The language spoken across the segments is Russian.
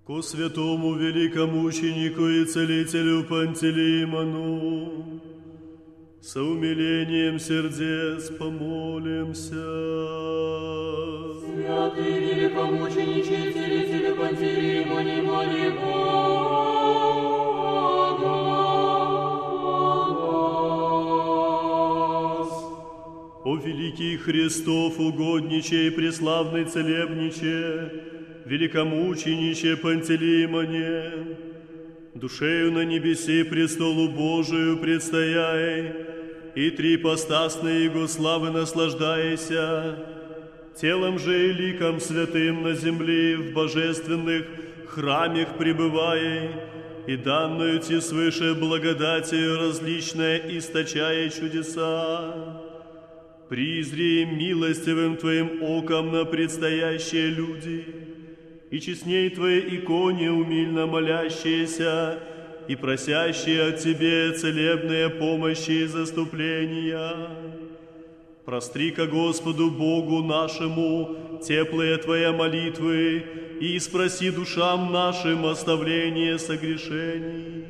ко святому великомученику и целителю Пантелеймону, со умилением сердец помолимся. Святый великомучениче и целителю Пантелеймоне, моли Бога о нас. О великий Христов, угодниче и преславный целебниче, великомучениче Пантелеймоне, душею на небесе престолу Божию предстояй, и трипостасной Его славы наслаждайся, телом же и ликом святым на земле в божественных храмах пребывай, и данную ти свыше благодатью различное источая чудеса. Призри милостивым Твоим оком на предстоящие люди, и честней Твоей иконе умильно молящиеся и просящие от Тебе целебные помощи и заступления. Простри ко Господу Богу нашему теплые Твоя молитвы и спроси душам нашим оставление согрешений.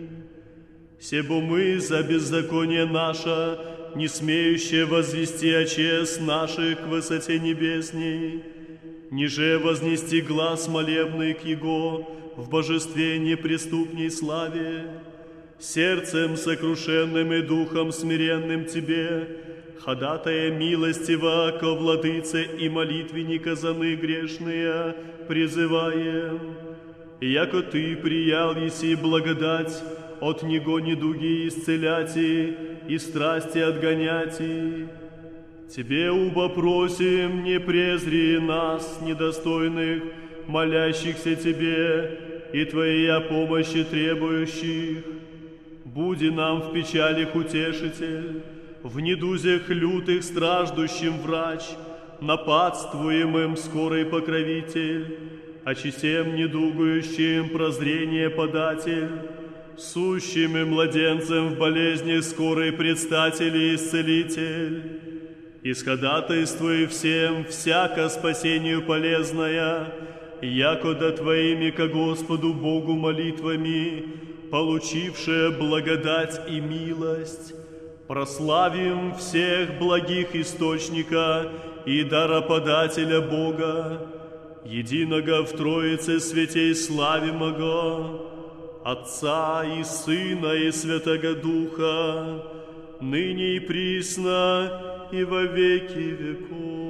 Себо мы за беззаконие наше, не смеющие возвести о честь наших к высоте небесней, ниже вознести глаз молебный к Его в божестве неприступней славе, сердцем сокрушенным и духом смиренным Тебе, ходатая милостиво ко владыце и молитвенника за мы грешные, призываем, яко Ты приял еси благодать от Него недуги исцеляти и страсти отгоняти. Тебе уба просим, не презри нас, недостойных, молящихся Тебе и Твоей помощи требующих. Буди нам в печалях утешитель, в недузях лютых страждущим врач, нападствуемым скорый покровитель, очисем недугующим прозрение податель, сущим и младенцем в болезни скорый предстатель и исцелитель. Исходатайствуй всем всяко спасению полезная, якода Твоими ко Господу Богу молитвами, получившая благодать и милость, прославим всех благих источника и дароподателя Бога, единого в Троице святей славимого, Отца и Сына и Святого Духа, ныне и присно и во веки веков.